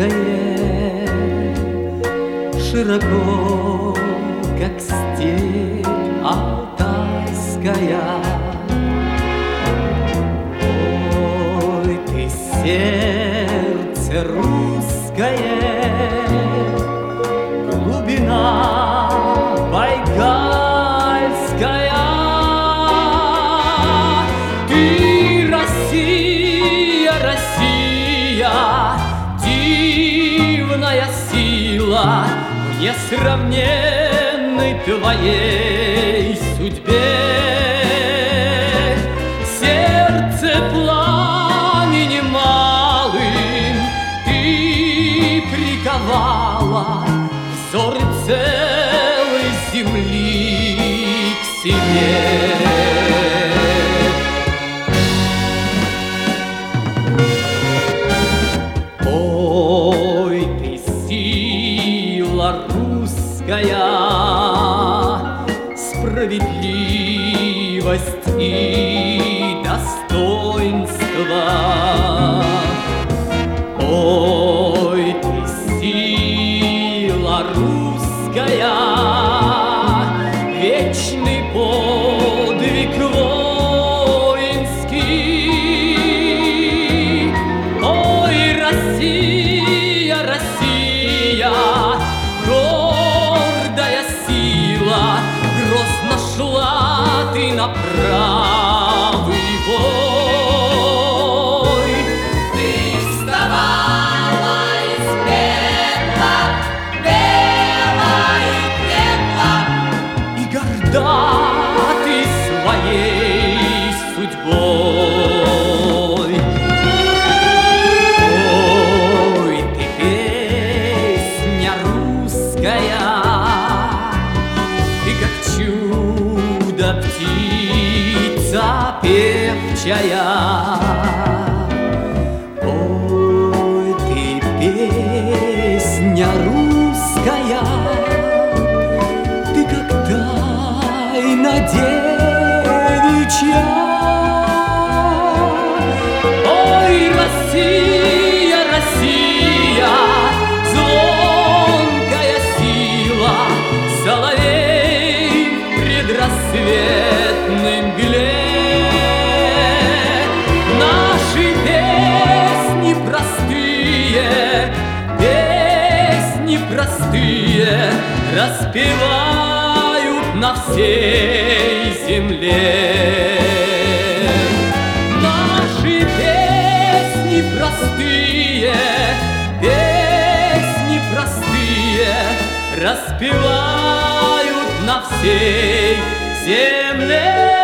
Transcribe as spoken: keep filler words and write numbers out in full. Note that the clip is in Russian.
Алтайское, широко, как степь Алтайская. Ой, ты сердце русское, глубина байкальская. Ты Россия, Россия, дивная сила в несравненной твоей судьбе. Сердце пламенем малым ты приковала взор целой земли к себе. Ой, ты сила русская, справедливость и достоинство. Ой, ты сила русская, вечный подвиг воинский. Ой, Россия, Россия, гордая сила, грозно шла ты на правый бой. Ты вставала из пепла, пела и крепла, И горда ты своей судьбой. Ой, ты песня русская, ты как чудо птица певчая. Ой, ты песня русская, ты как тайна девичья. Ой, Россия, Россия, звонкая сила, соловей в предрассветной мгле. Наши песни простые, песни простые распевают на всей земле. Наши песни простые, песни простые распевают на всей земле.